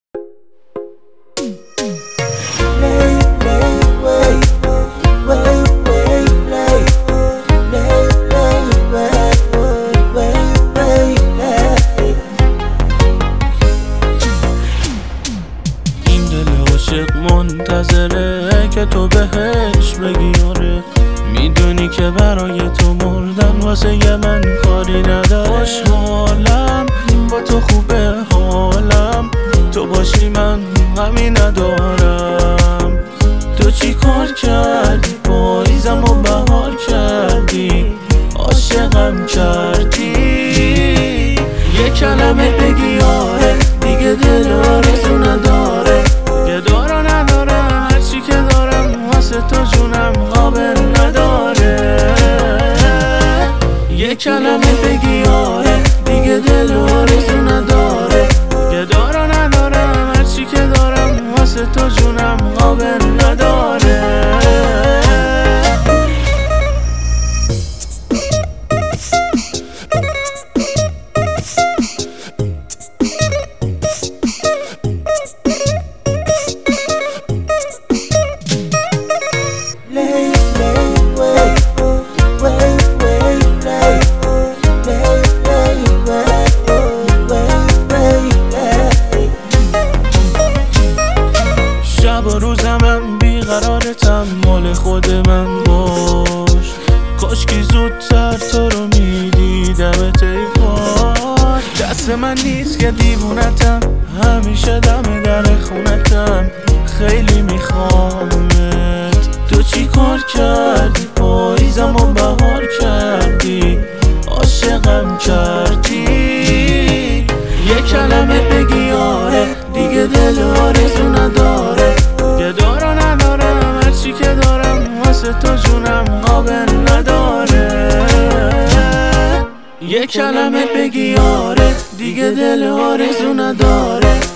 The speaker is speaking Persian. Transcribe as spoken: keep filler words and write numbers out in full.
منتظره که تو بهش بگی آره. میدونی که برای تو مردن واسه یه من کاری نداره. خوشحالم با تو خوبه حالم، تو باشی من غمی ندارم. تو چی کار کردی پاییزم و بهار کردی، عاشقم کردی. یه کلمه بگی آره، دیگه دل آرزو نداره. یه دارو ندارم، هرچی که دارم واسه تو جونم قابل نداره. یه کلمه بگی آره، دیگه دل آرزو نداره. یه دارو ندارم، هرچی که دارم واسه تو جونم قابل نداره. شب و روزم بیقرارتم، مال خود من باش. کاشکی زودتر تو رو میدیدمت ای کاش. دست من نیست که دیوونتم، همیشه دم در خونتم. خیلی میخوامت. تو چی کار کردی پاییزم و بهار کردی، عاشقم کردی. یه کلمه بگی آره، دیگه دل آرزو نداره. یه دارو ندارم، هرچی که دارم واسه تو جونم قابل نداره. یه کلمه بگی آره، دیگه دل آرزو نداره.